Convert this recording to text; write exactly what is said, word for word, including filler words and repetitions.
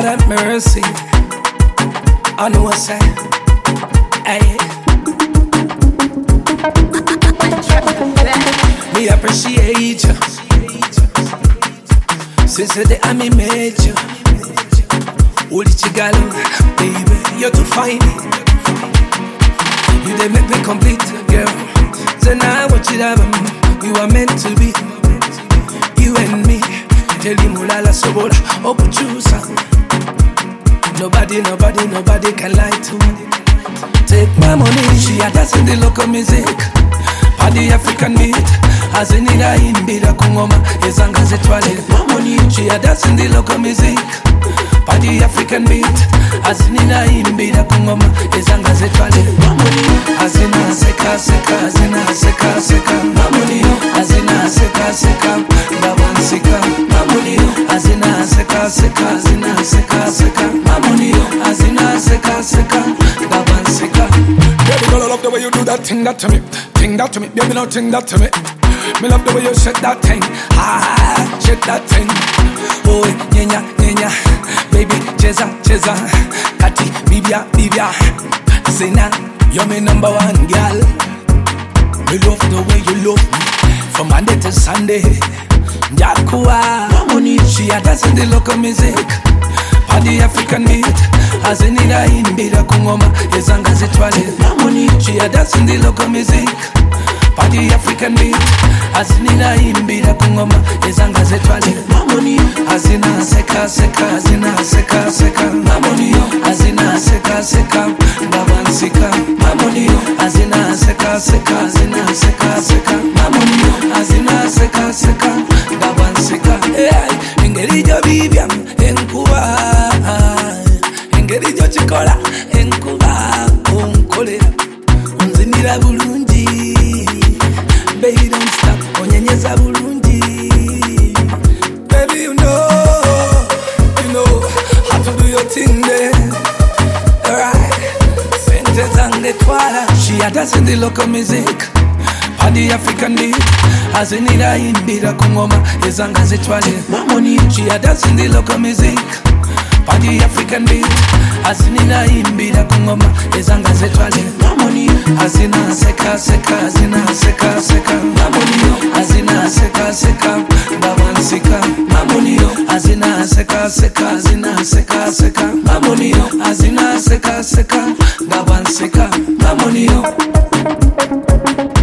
have mercy. I know what's that. Hey. Me appreciate you. Since the day I made you. Uli Chigalo, baby, you're too fine. You they make me complete, girl. So now what you have, you are meant to be. You and me, tell you mulala sobola, opuchusa. Nobody, nobody, nobody can lie to me. Take my money, she a dancing the local music. Party African meat, as in ida in bida kungoma, ezanga zetwale. My money, she a dancing the local music. Party African beat, as in ida in bida kungoma, ezanga zetwale. My money, as in a seka seka, as in a seka seka. My money, as in a seka seka, baban seka. My money, as in a seka seka, as in a seka seka. My money, as in a seka seka, baban seka. Baby girl, I love the way you do that thing that to me, thing that to me, baby, no thing that to me. Me love the way you shake that thing, ah, shake that thing. Oh, nyenya, nyenya, baby, cheza, cheza, kati, bibia, bibia. Zena, you're my number one girl. Me love the way you love me, from Monday to Sunday. Njakuwa, money, she a dancing the local music. Party African meat, as in ida in bida kungoma, ezanga zetwale. Money, she a dancing the local music. Party African beat, as in ida in bida kungoma, ezanga zetwale. Money, as in a seka seka, as in a seka seka. Money, as in a seka seka, baban seka. Money, as in a seka seka, as in a seka seka. Money, as in a seka seka, baban seka. Hey, ingerijo bibiam, enkuwa. Ingerijo chikola, enkuwa, unkole. Unzinira bulungi. Baby, don't stop, onyenyeza bulungi. Baby, you know, you know how to do your thing there. Alright, sente zange twala. She a dancing the local music. Party African beat, as in ida in bida kungoma, ezanga zetwale. Money, she a dancing the local music. Party African beat, as in ida in bida kungoma, ezanga zetwale. Money, as in a seka seka, as in a seka seka. Money, as in a seka seka, baban seka. Money, as in a seka seka, as in a seka seka. Money, as in a seka seka, baban seka. Money.